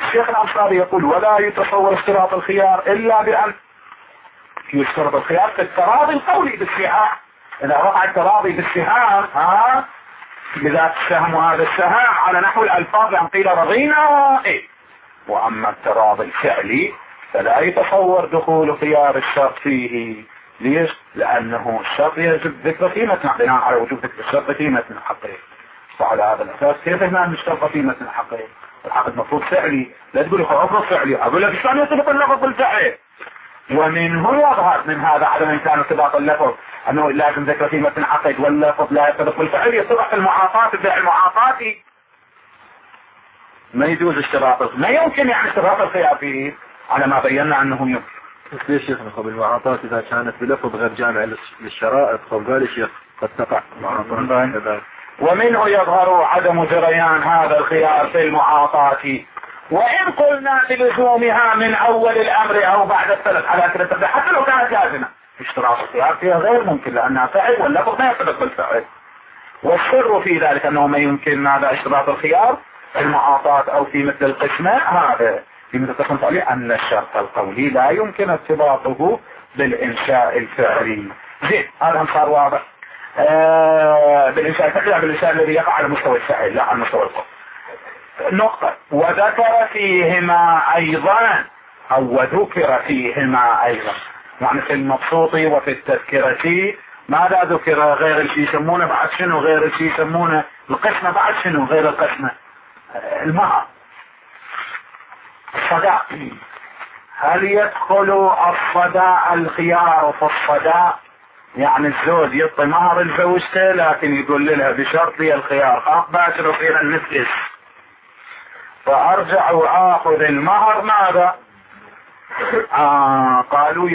الشيخ الأنصاري يقول ولا يتصور اشتراط الخيار إلا بأن يشترط الخيار في التراضي القولي بالسهام. إذا وقع التراضي بالسهام بذات السهم وهذا السهم على نحو الألفاظ أن قيل رضينا وأما التراضي الفعلي فلا يتصور دخول خيار الشرط فيه. ليش؟ لأنه الشرط يجب ذكر قيمة بناء على وجوب ذكر الشرط قيمة حقيقي. وعلى هذا الأساس كيف هنا نشترط قيمة حقيقي؟ العقد مفروض فعلي، لا تقولي خلاص فعلي أقول لك شلون يثبت اللفظ بالفعل. ومنه يظهر من هذا عدم إمكان ارتباط اللفظ أنه لازم ذكر قيمة حقيقي واللفظ لا يرتبط بالفعل. يصبح في المعاطات بيع المعاطات ما يجوز اشتراط، ما يمكن يعني اشتراط الخيار فيه على ما بينا أنه يمكن. ليش شيخ نقول المعاطات إذا كانت بلفظ غير جامع للشرائط فقال الشيخ قد تقع معاطات. ومنه يظهر عدم جريان هذا الخيار في المعاطات وإن قلنا بلزومها من أول الأمر أو بعد الثلاث على كده تبدأ حتى لو كانت جازمة. اشتراط الخيار فيها غير ممكن لأنها فعل واللفظ ما يرتبط بالفعل. والسر في ذلك أنه ما يمكن ماذا اشتراط الخيار في المعاطات أو في مثل القسمة. هذا في مثل القسم الفعلي أن الشرط القولي لا يمكن ارتباطه بالإنشاء الفعلي. زين هذا صار واضح. بالإنشاء الفعلي بالإنشاء الذي يقع على مستوى الفعل لا على مستوى القول. نقطة. وذكر فيهما أيضا أو وذكر فيهما أيضا يعني في المبسوط وفي التذكرة ماذا ذكر غير الشيء يسمونه بعد شنو غير الشيء يسمونه القسمة بعد شنو غير القسمة المهر الصداء. هل يدخل الصداء الخيار في الصداء يعني الزوج يعطي مهر لزوجته لكن يقول لها بشرط لي الخيار خاف باكر وصير النفس فأرجع وآخذ المهر ماذا قالوا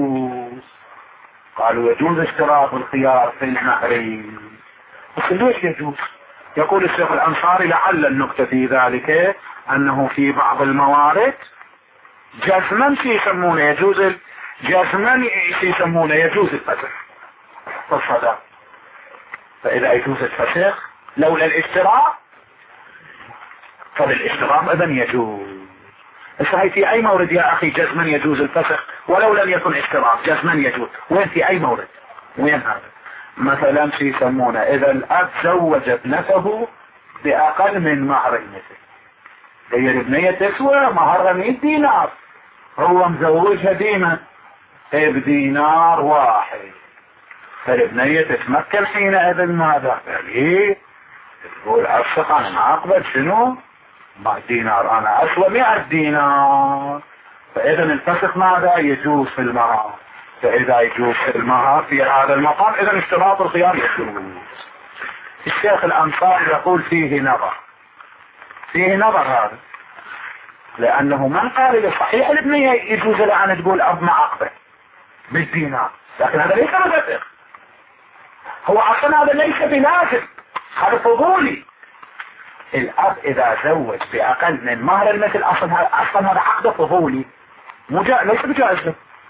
يجوز اشتراط الخيار في المهر. بس ليش يجوز؟ يقول الشيخ الأنصاري لعل النكتة في ذلك أنه في بعض الموارد جزما يسمونه يجوز جزما يسمونه يجوز الفسخ في الصداق. فإذا يجوز الفسخ لولا الاشتراط فالاشتراط إذن يجوز. هي في أي مورد يا أخي جزما يجوز الفسخ ولو لم يكن اشتراط جزما يجوز؟ وين في أي مورد؟ وين هذا؟ مثلا يسمونه إذا الأب زوج ابنته بأقل من مهر ابنته. هي الابنية تسوى مهرها 100 دينار هو مزوجها ديما بدينار واحد فالابنية تتمكن حينئذ ماذا؟ يعني تقول أفسخ أنا ما أقبل شنو؟ 100 دينار أنا أصلا 100 دينار. فإذا الفسخ ماذا؟ يجوز في المهر. فإذا يجوز في المهر في هذا المقام إذا اشتراط الخيار يجوز. الشيخ الأنصاري يقول فيه نظر هذا لأنه من قال لصحيح الابنية يجوز لها أن تقول أب ما أقبل بالدينار لكن هذا ليس مفسخ. هو أصلا هذا ليس بلازم هذا فضولي. الأب إذا زوج بأقل من مهر المثل أصلا هذا عقد فضولي ليس بجائز له.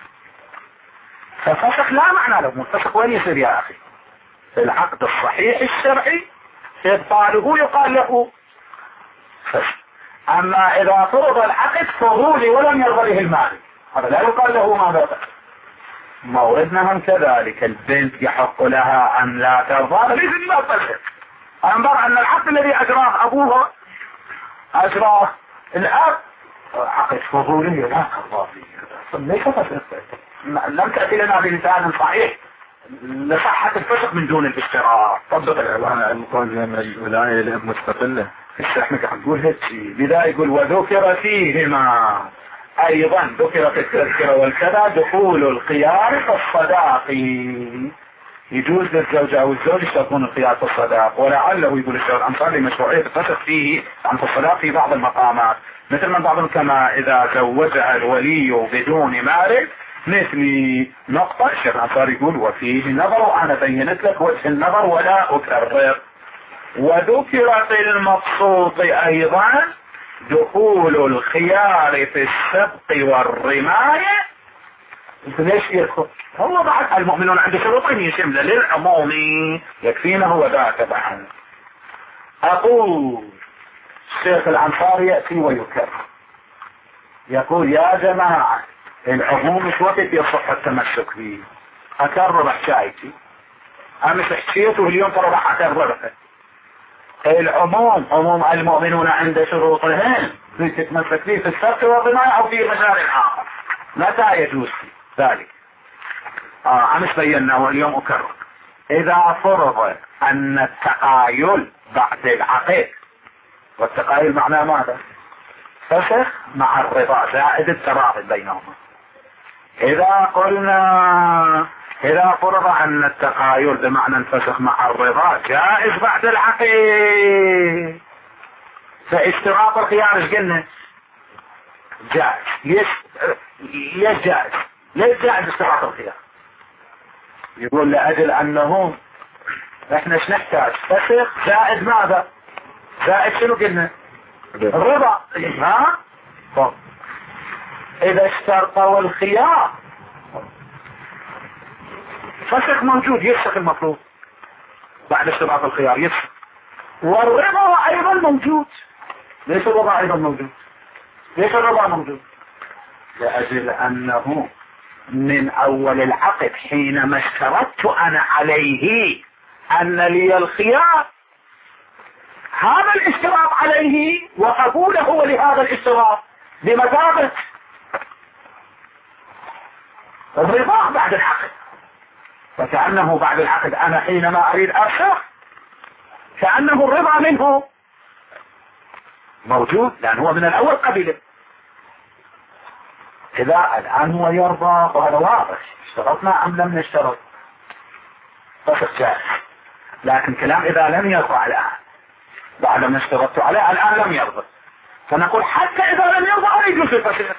ففسخ لا معنى له. الفسخ وين يصير يا أخي؟ العقد الصحيح الشرعي إبطاله يقال له فسخ. أما إذا فرض العقد فضولي ولم يرضى المال هذا لا يقال له ماذا فسخ. موردنا هم كذلك البنت يحق لها أن لا ترضى ليس ما فسخ. أنظر أن العقد الذي أجراه أبوها أجراه الأب عقد فضولي لا ترضى فيه ليس فسخ. لم تأتي لنا بمثال صحيح لصحة الفسخ من دون الاشتراط. طبق المقال من الولاية للأب مستقلة احنا نقول هالشيء. لذا يقول وذكر فيهما أيضا ذكر في التذكرة والكذا دخول الخيار في الصداق. يجوز للزوجة أو الزوج يشترطون الخيار في الصداق. ولعله يقول الشيخ الأنصاري لمشروعية الفسخ فيه عن الصداق في بعض المقامات مثل من بعضهم كما إذا زوجها الولي بدون مال مثل نقطة. الشيخ الأنصاري يقول وفيه نظر وأنا بينت لك وجه النظر ولا أكرر. وذكر في المبسوط أيضا دخول الخيار في السبق والرماية. ليش يدخل؟ هو بعد المؤمنون عند شروطهم يشمل للعموم يكفينا هو ذاك بعد. أقول الشيخ الأنصاري يأتي ويكرر يقول يا جماعة العموم مش وقت يصح التمسك فيه. اكرر حكايتي، امس حكيته اليوم ترى راح اكررها. العموم عموم المؤمنون عند شروطهم في تتمسك فيه في السبت والضمان او في مجال اخر. متى يجوز ذلك؟ امس بينا واليوم اكرر. اذا فرض ان التقايل بعد العقد، والتقايل معناه ماذا؟ فسخ مع الرضا زائد التراضي بينهما. إذا فرض أن التقايل بمعنى الفسخ مع الرضا جائز بعد العقد، فاشتراط الخيار ايش قلنا؟ جائز. ليش جائز؟ ليش جائز اشتراط الخيار؟ يقول لأجل أنه احنا ايش نحتاج؟ فسخ زائد ماذا؟ زائد شنو قلنا؟ الرضا. ها؟ طب إذا اشترطوا الخيار فسخ موجود، يفسخ المطلوب بعد اشتراط الخيار يفسخ، والرضا ايضا موجود. ليش الرضا ايضا موجود؟ ليش الرضا موجود؟ لأجل انه من اول العقد حينما اشترطت انا عليه ان لي الخيار، هذا الاشتراط عليه وقبوله لهذا الاشتراط بمثابة الرضا بعد العقد. فكأنه بعد العقد انا حينما اريد افسخ كأنه الرضا منه موجود، لان هو من الاول قبيله. اذا الان هو يرضى وهذا واضح، اشترطنا ام لم نشترط؟ فسخ جائز. لكن كلام اذا لم يرضى الان بعد ما اشترطت عليه الان لم يرضى، فنقول حتى اذا لم يرضى لا يجوز الفسخ،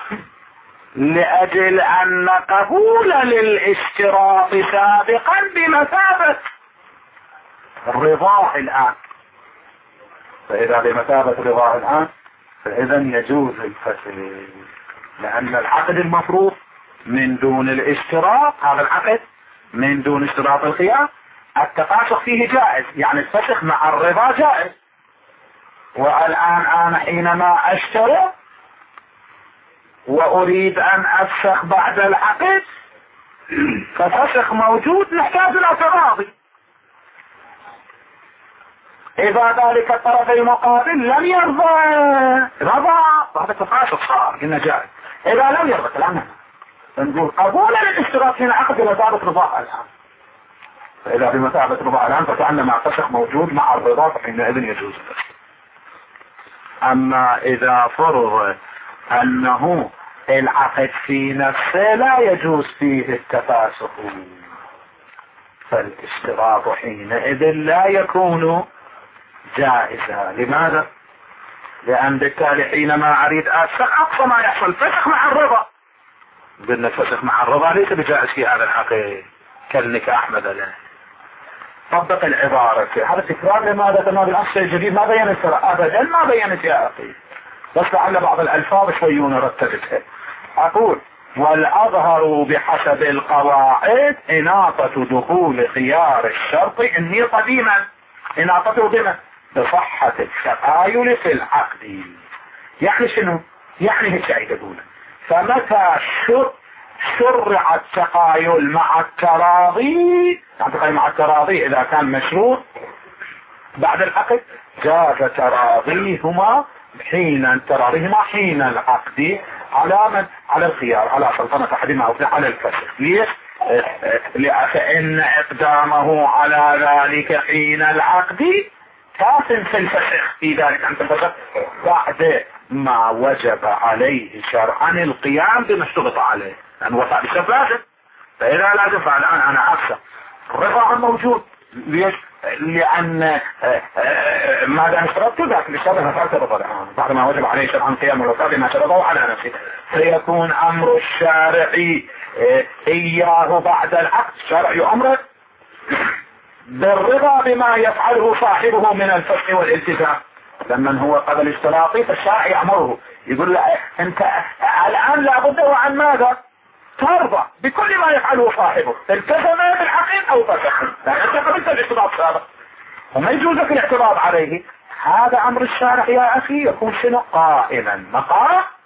لأجل أن قبول للاشتراط سابقا بمثابة الرضا الآن. فإذا بمثابة الرضا الآن فإذا يجوز الفسخ، لأن العقد المفروض من دون الاشتراط، هذا العقد من دون اشتراط الخيار التفاسخ فيه جائز، يعني الفسخ مع الرضا جائز. والآن أنا حينما أشترط وأريد أن أفسخ بعد العقد ففسخ موجود نحتاج إلى تراضي. إذا ذلك الطرف المقابل لم يرضى رضى هذا تفاسخ صار قلنا جائز. إذا لم يرضى كلامنا نقول قبول للاشتراط هنا عقد بمثابة رضا الآن. فإذا بمثابة رضا الآن فكأنما فسخ موجود مع الرضا فحينئذ يجوز الفسخ. أما إذا فرض أنه العقد في نفسه لا يجوز فيه التفاسخ فالاشتراط حينئذ لا يكون جائزا. لماذا؟ لأن بالتالي حينما أريد أفسخ أقصى ما يحصل فسخ مع الرضا. قلنا الفسخ مع الرضا ليس بجائز في هذا العقد كالنكاح مثلا. طبق العبارة هذا تكرار. لماذا؟ تمام بالأمس الجديد ما بينت أبدا ما بينت يا أخي، بس لعل بعض الألفاظ شوي نرتبتها. أقول والأظهر بحسب القواعد إناطة دخول خيار الشرط إني قديما. إناطته بما بصحة التقايل في العقد. يعني شنو؟ يعني هيك يقولون فمتى شرع التقايل مع التراضي، التقايل مع التراضي إذا كان مشروط بعد العقد جاز تراضيهما حين العقد على من؟ على الخيار، على سلطنة أحدهما أو على الفسخ. ليش؟ لأن إقدامه على ذلك حين العقد كاف في الفسخ، في ذلك أن الفسخ بعد ما وجب عليه شرعا القيام بما اشترط عليه، لأن وفاء بالشرط لازم. فإذا لازم فالآن أنا أفسخ الرضا موجود. ليش؟ لأن ما دام اشترطت ذاك الشرط فعلت الرضا بعد ما وجب عليه شرعا قيام الوفاء بما شرطه على نفسه، فيكون أمر الشارع إياه بعد العقد شرع أمره بالرضا بما يفعله صاحبه من الفسخ والالتزام. لمن هو قبل اشتراطي فالشارع يأمره يقول له أنت الآن لابد وعن ماذا؟ ترضى بكل ما يفعله صاحبه، التزم بالعقد أو فسخ، لأن أنت قبلت الاشتراط السابق وما يجوزك الاعتراض عليه. هذا أمر الشارع يا أخي يكون شنو؟ قائما مقام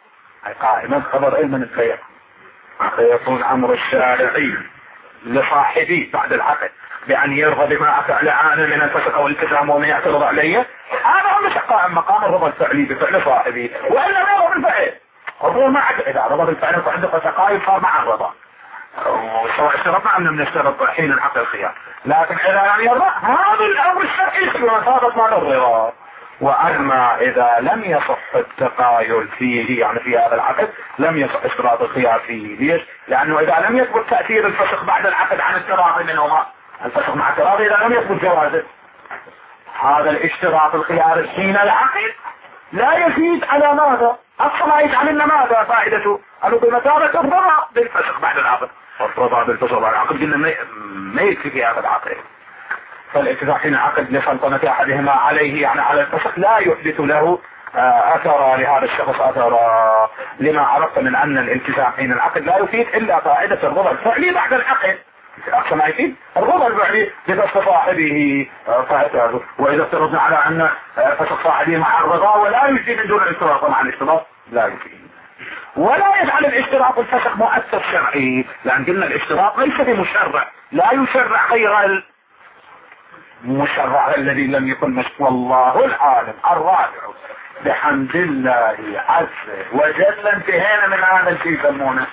قائمة بخبر علم البيع. فيكون أمر الشارعي لصاحبي بعد العقد بأن يرضى بما أفعل عانا من الفسق أو الالتزام ومن يعترض عليه، هذا مش قائم مقام الرضا الفعلي بفعل صاحبي، وإلا ما هو بالفعل. الرضا ما عاد إذا رضا بالفعل فعند فسقائي صار مع الرضا، سواء اشترطنا أن نشترط حين العقد الخيار، لكن إذا لم يرضى هذا الأمر الشرعي وثابت مع الرضا. وأما إذا لم يصح التقايل فيه، يعني في هذا العقد لم يصح اشتراط الخيار فيه. ليش؟ لأنه إذا لم يثبت تأثير الفسق بعد العقد عن التراضي منهما، الفسق مع التراضي إذا لم يثبت جوازه، هذا الاشتراط الخيار حين العقد لا يزيد على ماذا؟ أقصى ما يجعل لنا ماذا فائدته؟ قالوا بمثابة الرضا بالفسق بعد العقد. الرضا بالفسق بعد العقد قلنا ما يكفي في هذا العقد. فالاتفاق حين العقد لسلطنة أحدهما عليه يعني على الفسق لا يحدث له أثر لهذا الشخص أثر، لما عرفت من أن الالتزام حين العقد لا يفيد إلا فائدة الرضا الفعلي بعد العقد. أقصى ما يفيد الرضا الفعلي بفسق صاحبه فائدته. وإذا افترضنا على أن فسق صاحبه مع الرضا ولا يفيد من دون الاشتراط مع الاشتراط لا يفيد، ولا يجعل الاشتراط الفسق مؤثر شرعي، لأن قلنا الاشتراط ليس بمشرع، لا يشرع غير المشرع الذي لم يكن مشروع. والله العالم. الرابع بحمد الله عز وجل انتهينا من هذا الشيء يسمونه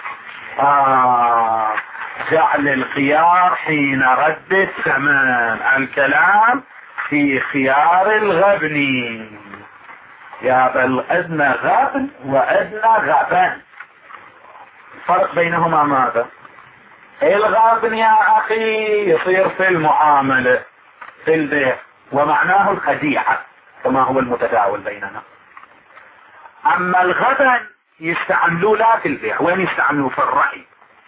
جعل الخيار حين رد الثمن. الكلام في خيار الغبن. يا بل أدنى غبن وأدنى غبن، الفرق بينهما ماذا؟ الغبن يا أخي يصير في المعاملة في البيع ومعناه الخديعة كما هو المتداول بيننا. أما الغبن يستعملوا لا في البيع، وين يستعملوا؟ في الرأي.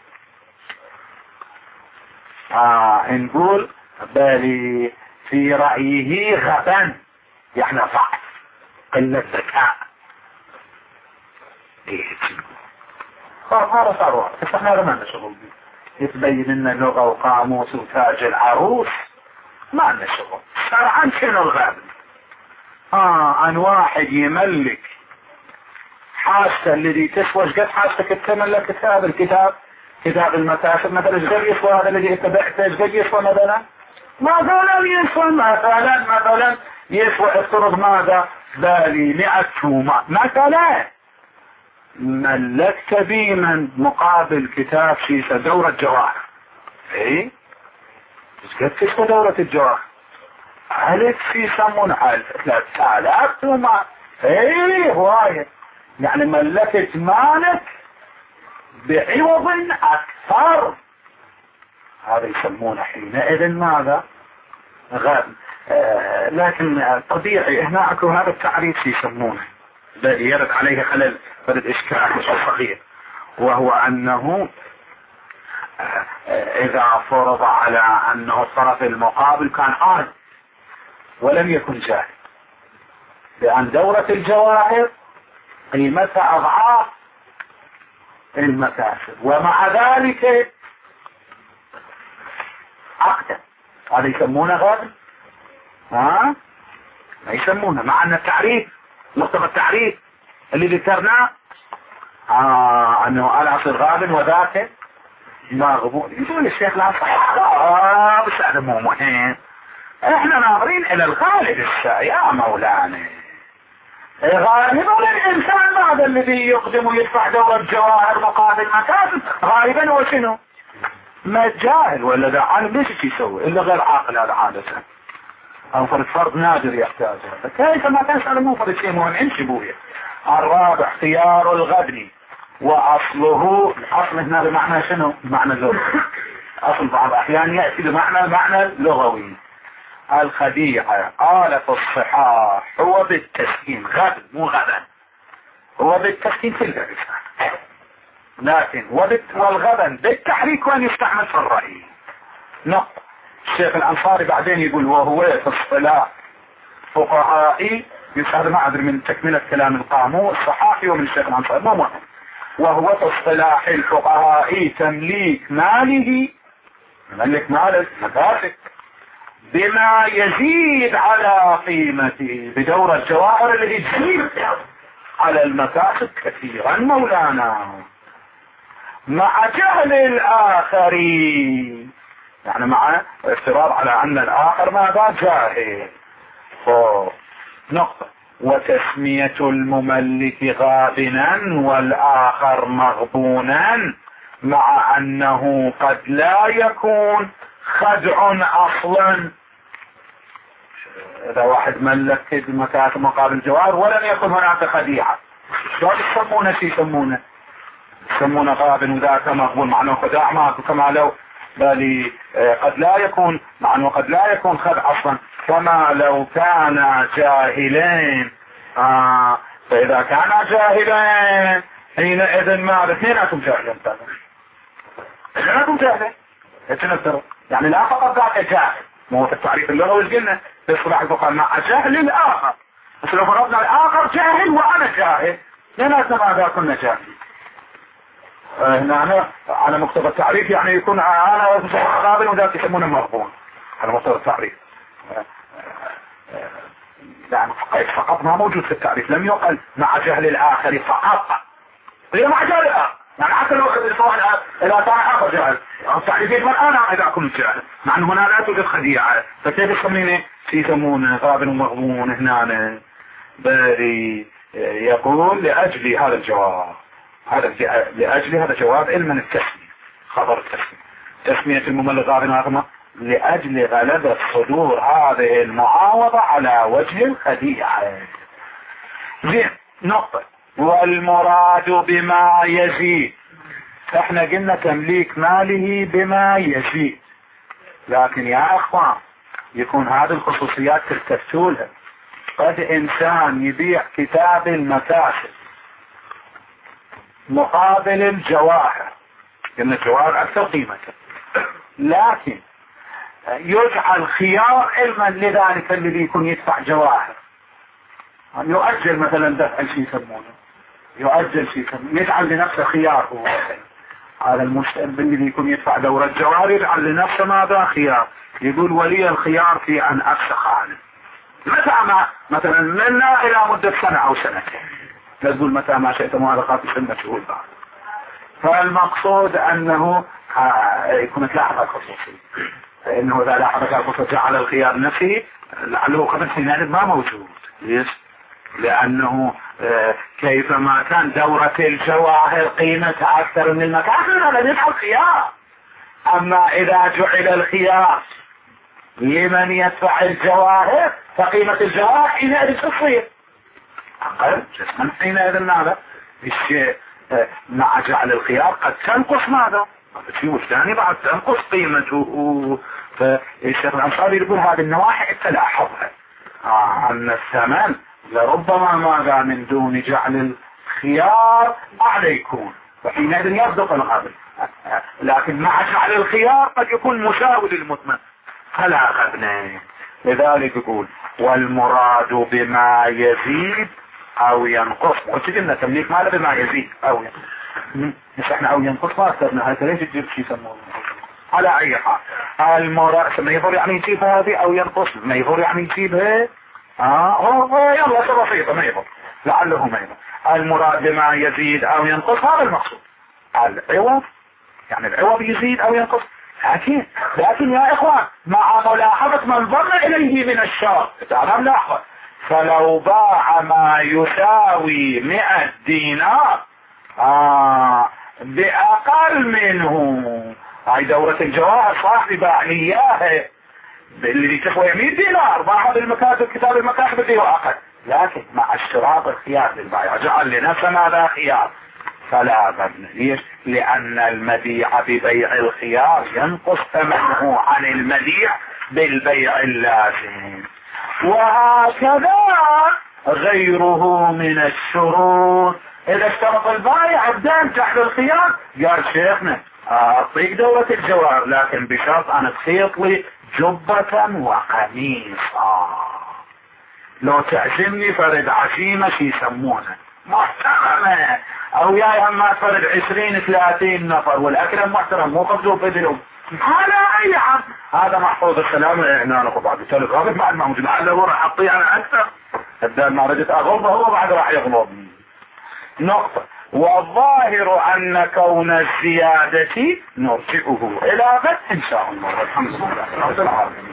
نقول بالي في رأيه غبن يعني ضعف قلة ذكاء. هذا صار واحد، بس احنا ما لنا شغل بيه. يتبين لنا لغة وقاموس وتاج العروس ما لنا شغل. صار عن شنو الغبن؟ عن واحد يملك حاسة الذي تسوى قد حاستك تملك هذا الكتاب، كتاب المكاسب مثلا قد يسوى هذا الذي اتبعته قد يسوى مثلا مثلا يسوى افترض ماذا بالي 100 تومات مثلا، ملكت بي من مقابل كتاب شيسة دورة جواهر. ايه قد تسوى دورة الجواهر؟ عليك في سمون 3000 تومات. ايه هواية، يعني ملكت مالك بعوض اكثر. هذا يسمونه حينئذ ماذا؟ غبن. لكن طبيعي هنا اكو هذا التعريف يسمونه الذي يرد عليه خلل فرد اشكال صغير، وهو انه اذا فرض على انه الطرف المقابل كان عالم ولم يكن جاهل، لان دورة الجواهر قيمتها اضعاف المكاسب ومع ذلك عقدا، هذا يسمونه غبن. ما يسمونه مع ان التعريف مقتضى التعريف اللي ذكرناه انه انا اصير غابن وذاك مغبون. يقول الشيخ لا صحيح بس هذا مو مهم، احنا ناظرين الى الغالب يا مولانا. غالبا الانسان هذا الذي يقدم ويدفع دورة جواهر مقابل مكاسب غالبا هو شنو؟ ما جاهل ولا ذا عالم ليش يسوي الا غير عاقل هذا عادة، او فرد نادر يحتاج هذا. كيف ما تسأل مو فرد شيء مهم انش بويا. الرابع خيار الغبن، واصله الاصل هنا بمعنى شنو؟ بمعنى لغوي. اصل بعض الاحيان يأتي بمعنى لغوي. الخديعة قال في الصحاح هو بالتسكين، غبن مو غبن، هو بالتسكين في اللسان، لكن والغبن بالتحريك وان يستعمل في الرأي. نقطة. الشيخ الأنصاري بعدين يقول وهو في اصطلاح فقهائي يستخدم ما أدري من تكملة كلام القاموس الصحاحي ومن الشيخ الأنصاري مو مهم. وهو في اصطلاح الفقهائي تمليك ماله، ملك مالك مكاسب بما يزيد على قيمته بدورة الجواهر الذي تزيد على المكاسب كثيرا مولانا مع جهل الآخرين، يعني مع افتراض على أن الآخر ماذا جاهل. نقطة. وتسمية المملك غابنا والآخر مغبونا مع أنه قد لا يكون خدع أصلا. إذا واحد ملك المكاسب مقابل جوار ولم يكن هناك خديعة، شلون يسمونه يسمونه غابن وذاك مغبون، مع أنه خداع ماكو، كما لو بل قد لا يكون، مع أنه قد لا يكون خدع أصلا، كما لو كان جاهلين. فإذا كان جاهلين حينئذ ما اثنيناتهم جاهلين، اثنيناتهم جاهلين يعني لا فقط ذاك جاهل، مو في التعريف اللغوي قلنا في اصطلاح الفقهاء مع جهل الآخر، بس لو فرضنا الآخر جاهل وأنا جاهل اثنيناتنا ماذا كنا جاهلين. هنا على مقتضى التعريف يعني يكون انا غابن وذاك يسمونه مغبون على مقتضى التعريف. يعني فقط ما موجود في التعريف، لم يقل مع جهل الآخر فقط، هي مع جهل الآخر، يعني حتى لو إذا كان آخر جهل التعريف يقول أنا إذا كنت جهل، مع أنه هنا لا توجد خديعة، فكيف يسمونه غابن ومغبون هنا؟ بل يقول لأجل هذا الجواب، لأجل هذا جواب علما التسمية، خبر التسمية، تسمية المملك غابن ومغبون لأجل غلبة صدور هذه المعاوضة على وجه الخديعة. زين. نقطة. والمراد بما يزيد، احنا قلنا تمليك ماله بما يزيد، لكن يا اخوان يكون هذه الخصوصيات تلتفتولها. قد انسان يبيع كتاب المكاسب مقابل الجواهر، لأن الجواهر أكثر قيمة، لكن يجعل خيار علما لذلك الذي يكون يدفع جواهر، يؤجل مثلا دفع شيء يسمونه، يؤجل شيء يسمونه، يجعل لنفسه خيار. هو هذا المشتري الذي يكون يدفع دورة جواهر يجعل لنفسه ماذا؟ خيار. يقول ولي الخيار في أن أفسخ عنه متى ما مثلا منا إلى مدة سنة أو سنتين، لا تقول متى ما شئتم، هذا قاطع سنة شهور بعد. فالمقصود أنه يكون تلاحظ الخصوصية، فإنه إذا لاحظ الخصوصية على الخيار نفسه لعله قبل سنين ما موجود. ليش؟ لأنه كيفما كان دورة الجواهر قيمتها أكثر من المكاسب هذا يدفع الخيار. أما إذا جعل الخيار لمن يدفع الجواهر فقيمة الجواهر حينئذ تصير أقل جسما. حينئذ ماذا؟ الشيء مع جعل الخيار قد تنقص ماذا؟ في وجداني بعد تنقص قيمته. فالشيخ الأنصاري يقول هذه النواحي تلاحظها، أن الثمن لربما ماذا من دون جعل الخيار أعلى يكون، فحينئذ يصدق القابل، لكن مع جعل الخيار قد يكون مساوي للمثمن فلا غبن. لذلك يقول والمراد بما يزيد أو ينقص. قلت لنا تمليك ماله بما يزيد أو ينقص، مش احنا أو ينقص ما أكثرنا، هذا ليش تجيب شيء يسمونه على أي حال. المراد ما يضر يعني يجيب هذه أو ينقص، ما يضر يعني يجيبها يلا بسيطة ما يضر، لعله ما يضر. المراد بما يزيد أو ينقص هذا المقصود. العوض يعني العوض يزيد أو ينقص، لكن يا إخوان مع ملاحظة من ظن إليه من الشر، تعالى ملاحظة. فلو باع ما يساوي 100 دينار بأقل منه، هاي دورة الجواهر صاحبي باع لي إياها اللي تسوي 100 دينار، باعها بالمكاتب كتاب المكاتب اللي هو أقل، لكن مع اشتراط الخيار للبائع جعل لنفسه ماذا؟ خيار، فلا غبن. ليش؟ لأن المبيع ببيع الخيار ينقص ثمنه عن المبيع بالبيع اللازم. وهكذا غيره من الشروط. إذا اشترط البائع الدين تحت الخيار قال شيخنا أعطيك دورة الجوار لكن بشرط أن تخيط لي جبة وقميصا، لو تعزمني فرد عزيمة شي يسمونه محترمة، او يا اما فرد 20-30 نفر والاكل محترم مو قبضوا بدلهم، هذا اي عم هذا محفوظ السلام احنا ناخذ بعد الثالث غالب بعد ما موجود لعله راح اعطيه انا اكثر الدار ما رجت اغلبه هو بعد راح يغلبني. نقطة. والظاهر أن كون الزيادة نرجئه إلى غد إن شاء الله. الحمد لله رب العالمين.